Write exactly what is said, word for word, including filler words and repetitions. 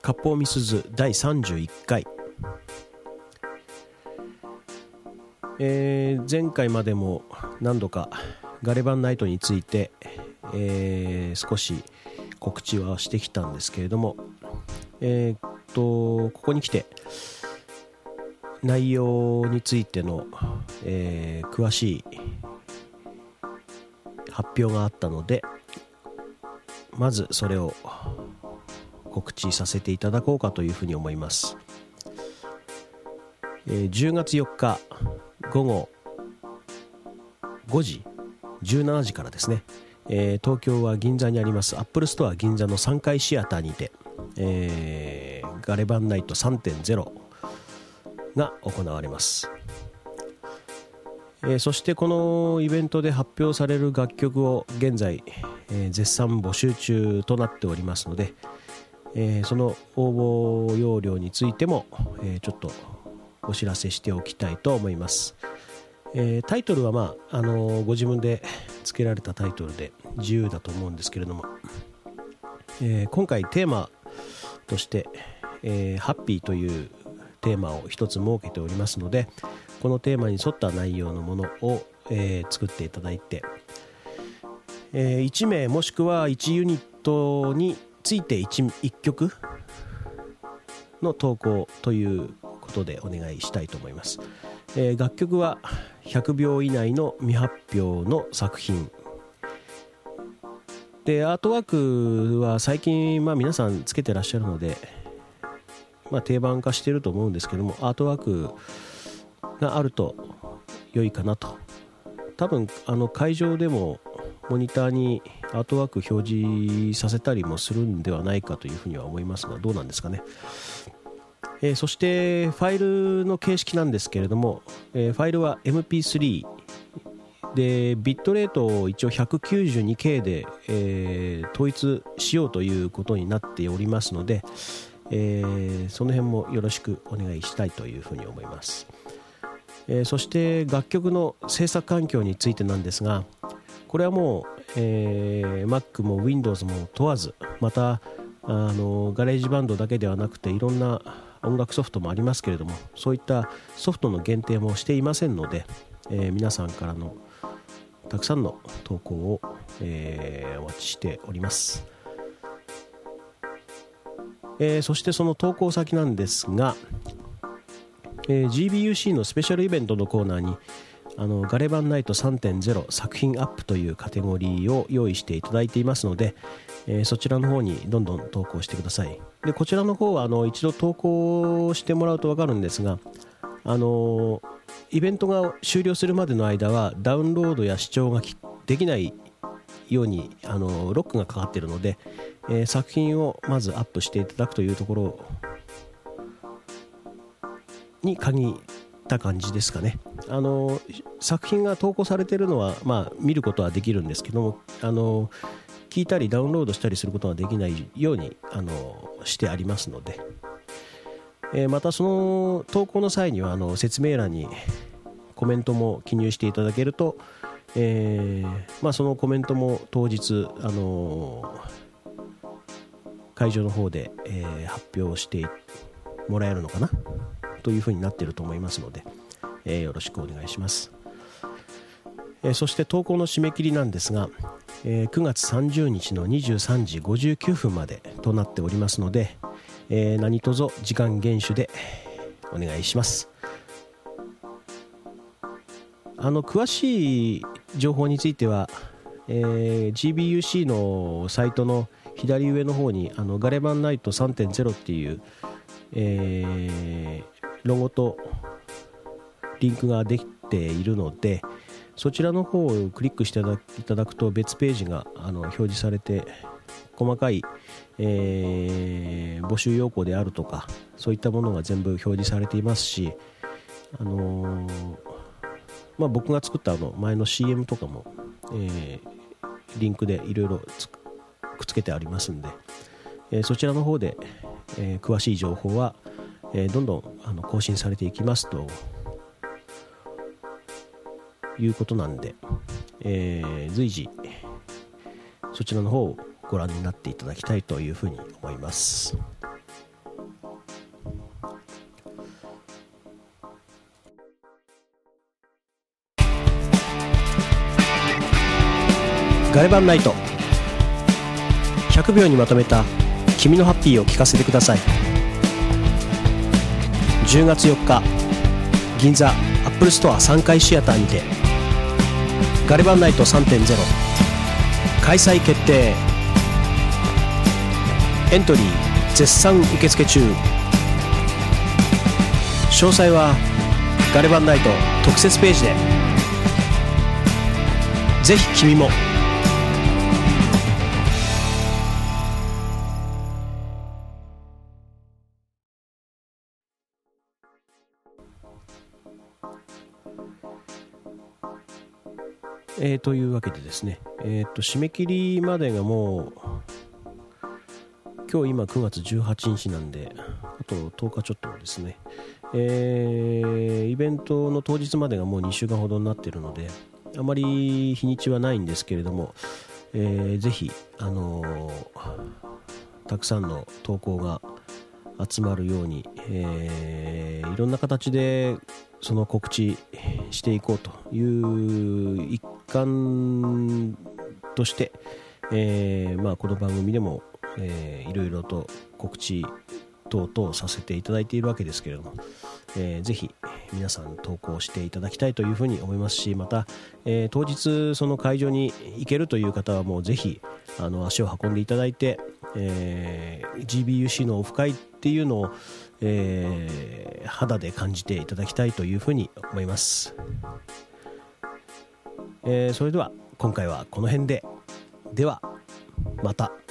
割烹みすずだいさんじゅういっかい、えー、前回までも何度かガレバンナイトについて、えー、少し告知はしてきたんですけれども、えー、っとここに来て内容についての、えー、詳しい発表があったので、まずそれを告知させていただこうかというふうに思います。えー、じゅうがつよっかごごごじじゅうしちじからですね、えー、東京は銀座にありますアップルストア銀座のさんかいシアターにて、えー、ガレバンナイト さんてんゼロ が行われます。えー、そしてこのイベントで発表される楽曲を現在、えー、絶賛募集中となっておりますので、えー、その応募要領についても、えー、ちょっとお知らせしておきたいと思います。えー、タイトルは、まああのー、ご自分で付けられたタイトルで自由だと思うんですけれども、えー、今回テーマとして、えー、ハッピーというテーマを一つ設けておりますので、このテーマに沿った内容のものを、えー、作っていただいて、えー、いちめいもしくはいちユニットについて 1, いっきょくの投稿ということでお願いしたいと思います。えー、楽曲はひゃくびょう以内の未発表の作品で、アートワークは最近、まあ、皆さんつけてらっしゃるので、まあ、定番化していると思うんですけども、アートワークがあると良いかなと。多分あの会場でもモニターにアートワーク表示させたりもするんではないかというふうには思いますが、どうなんですかね。えー、そしてファイルの形式なんですけれども、えー、ファイルは エムピースリー でビットレートを一応 ひゃくきゅうじゅうにケー で、えー、統一しようということになっておりますので、えー、その辺もよろしくお願いしたいというふうに思います。えー、そして楽曲の制作環境についてなんですが、これはもう、えー、Mac も Windows も問わず、またあのガレージバンドだけではなくていろんな音楽ソフトもありますけれども、そういったソフトの限定もしていませんので、えー、皆さんからのたくさんの投稿を、えー、お待ちしております。えー、そしてその投稿先なんですが、えー、ジービーユーシー のスペシャルイベントのコーナーにあのガレバンナイト さんてんゼロ 作品アップというカテゴリーを用意していただいていますので、えー、そちらの方にどんどん投稿してください。でこちらの方はあの一度投稿してもらうと分かるんですが、あのイベントが終了するまでの間はダウンロードや視聴ができないようにあのロックがかかっているので、えー、作品をまずアップしていただくというところに限った感じですかね。あの作品が投稿されているのは、まあ、見ることはできるんですけども、あの聞いたりダウンロードしたりすることができないようにあのしてありますので、えー、またその投稿の際にはあの説明欄にコメントも記入していただけると、えーまあ、そのコメントも当日あの会場の方で、えー、発表してもらえるのかなというふうになっていると思いますので、えー、よろしくお願いします。えー、そして投稿の締め切りなんですが、えー、くがつさんじゅうにちのにじゅうさんじごじゅうきゅうふんまでとなっておりますので、えー、何卒時間厳守でお願いします。あの詳しい情報については、えー、ジービーユーシー のサイトの左上の方にあのガレバンナイト さんてんゼロ っていう、えー、ロゴとリンクができているので、そちらの方をクリックしていただくと別ページがあの表示されて、細かい、えー、募集要項であるとかそういったものが全部表示されていますし、あのーまあ、僕が作ったあの前の シーエム とかも、えー、リンクでいろいろくっつけてありますんで、えー、そちらの方で、えー、詳しい情報は、えー、どんどんあの更新されていきますということなんで、えー、随時そちらの方をご覧になっていただきたいというふうに思います。 ガレバンナイト、ひゃくびょうにまとめた君のハッピーを聞かせてください。じゅうがつよっか、銀座アップルストアさんかいシアターにてガレバンナイト さんてんゼロ 開催決定。エントリー絶賛受付中。詳細はガレバンナイト特設ページで。ぜひ君も。えー、というわけでですね、えー、と締め切りまでがもう今日今くがつじゅうはちにちなんで、あととおかちょっとですね、えー、イベントの当日までがもうにしゅうかんほどになっているので、あまり日にちはないんですけれども、えー、ぜひ、あのー、たくさんの投稿が集まるように、えー、いろんな形でその告知していこうという一環として、えーまあ、この番組でも、えー、いろいろと告知等々させていただいているわけですけれども、えー、ぜひ皆さん投稿していただきたいというふうに思いますし、また、えー、当日その会場に行けるという方はもうぜひあの足を運んでいただいて、えー、ジービーユーシー のオフ会っていうのを、えー、肌で感じていただきたいというふうに思います。えー、それでは今回はこの辺で。ではまた。